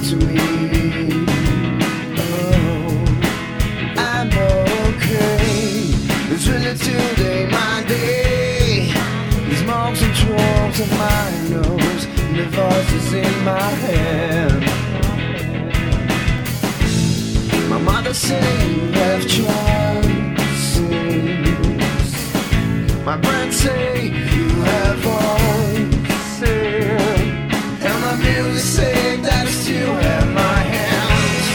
to me. Oh, I'm okay. It's really today my day. The smokes and twirls of my nose, and the voices in my head. My mother said you have choices. My friends say you have voices. And my music say that I still have my hands.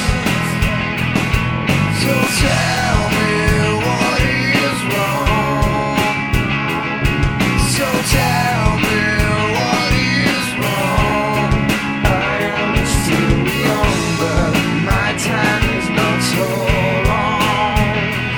So tell me what is wrong. So tell me what is wrong. I am still young, but my time is not so long.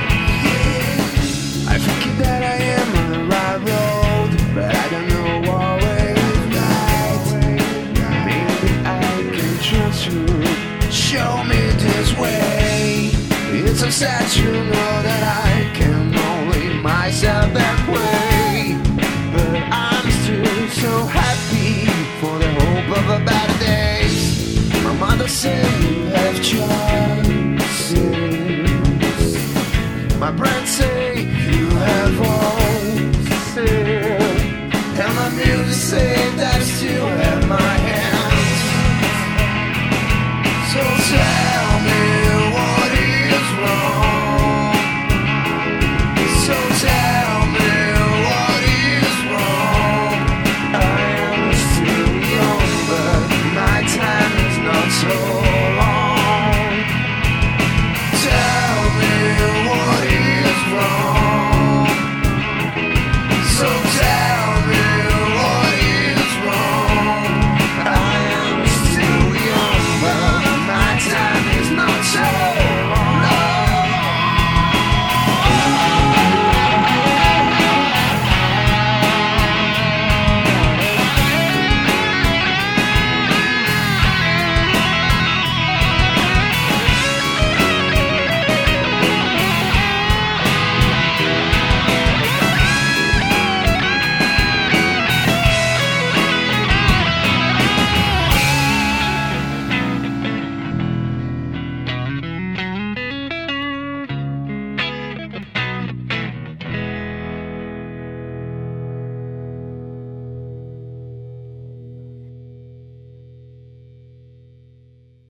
I think that I am on the right road, but I don't know what way is right. Maybe I can trust you. Show me this way. It's so sad to know that I can only myself that way. But I'm still so happy for the hope of a better day. My mother said you have choices. My friends say